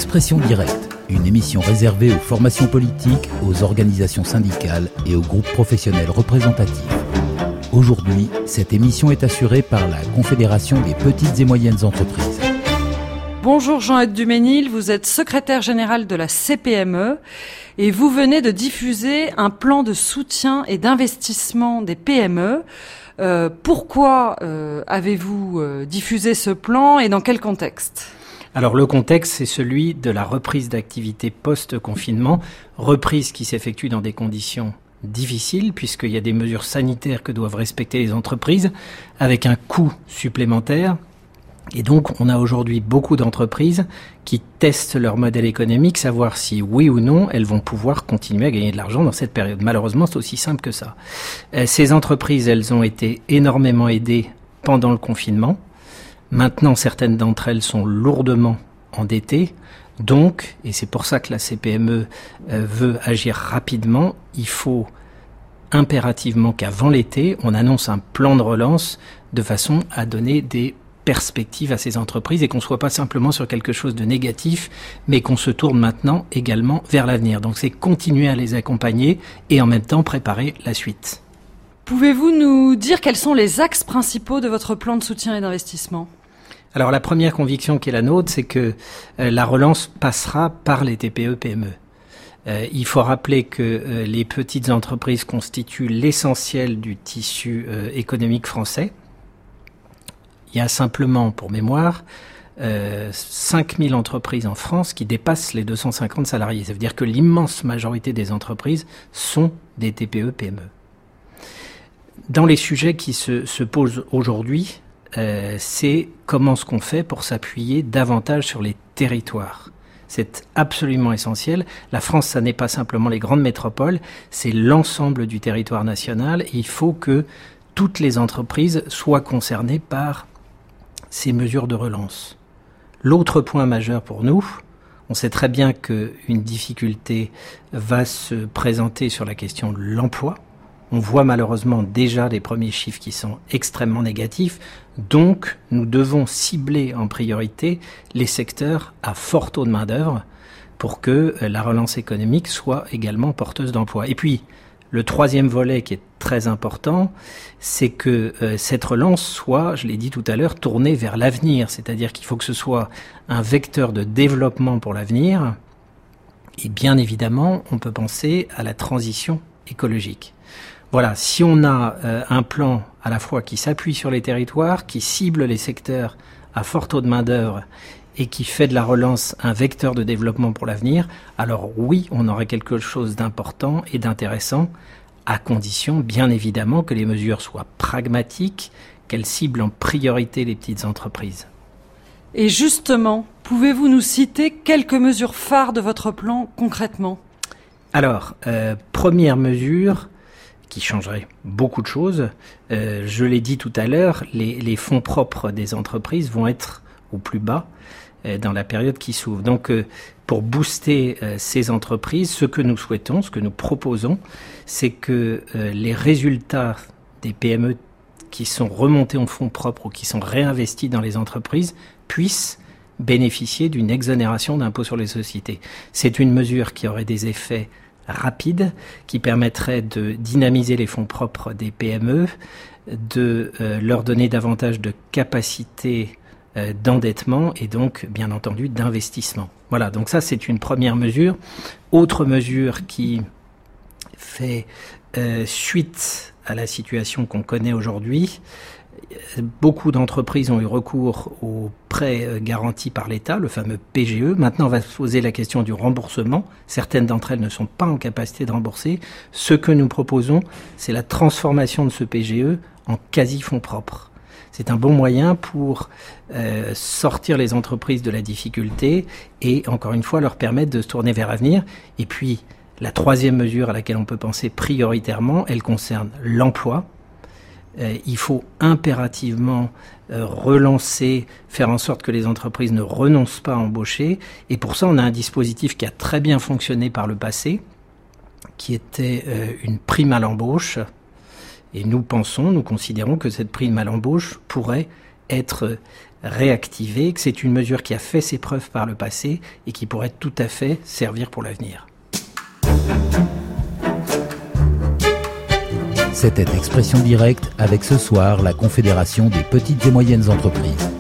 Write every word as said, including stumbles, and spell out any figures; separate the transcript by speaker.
Speaker 1: Expression directe, une émission réservée aux formations politiques, aux organisations syndicales et aux groupes professionnels représentatifs. Aujourd'hui, cette émission est assurée par la Confédération des petites et moyennes entreprises.
Speaker 2: Bonjour Jean-Eudes Duménil, vous êtes secrétaire général de la C P M E et vous venez de diffuser un plan de soutien et d'investissement des P M E. Euh, pourquoi euh, avez-vous euh, diffusé ce plan et dans quel contexte ?
Speaker 3: Alors le contexte, c'est celui de la reprise d'activité post-confinement, reprise qui s'effectue dans des conditions difficiles puisqu'il y a des mesures sanitaires que doivent respecter les entreprises avec un coût supplémentaire. Et donc, on a aujourd'hui beaucoup d'entreprises qui testent leur modèle économique, savoir si, oui ou non, elles vont pouvoir continuer à gagner de l'argent dans cette période. Malheureusement, c'est aussi simple que ça. Euh, ces entreprises, elles ont été énormément aidées pendant le confinement. Maintenant, certaines d'entre elles sont lourdement endettées. Donc, et c'est pour ça que la C P M E euh, veut agir rapidement, il faut impérativement qu'avant l'été, on annonce un plan de relance de façon à donner des perspective à ces entreprises et qu'on ne soit pas simplement sur quelque chose de négatif, mais qu'on se tourne maintenant également vers l'avenir. Donc c'est continuer à les accompagner et en même temps préparer la suite.
Speaker 2: Pouvez-vous nous dire quels sont les axes principaux de votre plan de soutien et d'investissement ?
Speaker 3: Alors la première conviction qui est la nôtre, c'est que euh, la relance passera par les T P E P M E. Euh, il faut rappeler que euh, les petites entreprises constituent l'essentiel du tissu euh, économique français. Il y a simplement, pour mémoire, euh, cinq mille entreprises en France qui dépassent les deux cent cinquante salariés. Ça veut dire que l'immense majorité des entreprises sont des T P E P M E. Dans les sujets qui se, se posent aujourd'hui, euh, c'est comment est-ce qu'on fait pour s'appuyer davantage sur les territoires. C'est absolument essentiel. La France, ça n'est pas simplement les grandes métropoles, c'est l'ensemble du territoire national. Et il faut que toutes les entreprises soient concernées par ces mesures de relance. L'autre point majeur pour nous, on sait très bien qu'une difficulté va se présenter sur la question de l'emploi. On voit malheureusement déjà les premiers chiffres qui sont extrêmement négatifs. Donc, nous devons cibler en priorité les secteurs à fort taux de main-d'œuvre pour que la relance économique soit également porteuse d'emploi. Et puis, le troisième volet qui est très important, c'est que euh, cette relance soit, je l'ai dit tout à l'heure, tournée vers l'avenir. C'est-à-dire qu'il faut que ce soit un vecteur de développement pour l'avenir. Et bien évidemment, on peut penser à la transition écologique. Voilà, si on a euh, un plan à la fois qui s'appuie sur les territoires, qui cible les secteurs à fort taux de main-d'œuvre et qui fait de la relance un vecteur de développement pour l'avenir, alors oui, on aurait quelque chose d'important et d'intéressant, à condition, bien évidemment, que les mesures soient pragmatiques, qu'elles ciblent en priorité les petites entreprises.
Speaker 2: Et justement, pouvez-vous nous citer quelques mesures phares de votre plan concrètement ?
Speaker 3: Alors, euh, première mesure qui changerait beaucoup de choses, euh, je l'ai dit tout à l'heure, les, les fonds propres des entreprises vont être au plus bas dans la période qui s'ouvre. Donc, euh, pour booster euh, ces entreprises, ce que nous souhaitons, ce que nous proposons, c'est que euh, les résultats des P M E qui sont remontés en fonds propres ou qui sont réinvestis dans les entreprises puissent bénéficier d'une exonération d'impôt sur les sociétés. C'est une mesure qui aurait des effets rapides, qui permettrait de dynamiser les fonds propres des P M E, de euh, leur donner davantage de capacité d'endettement et donc, bien entendu, d'investissement. Voilà, donc ça, c'est une première mesure. Autre mesure qui fait euh, suite à la situation qu'on connaît aujourd'hui, beaucoup d'entreprises ont eu recours aux prêts garantis par l'État, le fameux P G E. Maintenant, on va se poser la question du remboursement. Certaines d'entre elles ne sont pas en capacité de rembourser. Ce que nous proposons, c'est la transformation de ce P G E en quasi-fonds propres. C'est un bon moyen pour euh, sortir les entreprises de la difficulté et, encore une fois, leur permettre de se tourner vers l'avenir. Et puis, la troisième mesure à laquelle on peut penser prioritairement, elle concerne l'emploi. Euh, il faut impérativement euh, relancer, faire en sorte que les entreprises ne renoncent pas à embaucher. Et pour ça, on a un dispositif qui a très bien fonctionné par le passé, qui était euh, une prime à l'embauche. Et nous pensons, nous considérons que cette prime à l'embauche pourrait être réactivée, que c'est une mesure qui a fait ses preuves par le passé et qui pourrait tout à fait servir pour l'avenir.
Speaker 1: C'était Expression Directe avec ce soir la Confédération des petites et moyennes entreprises.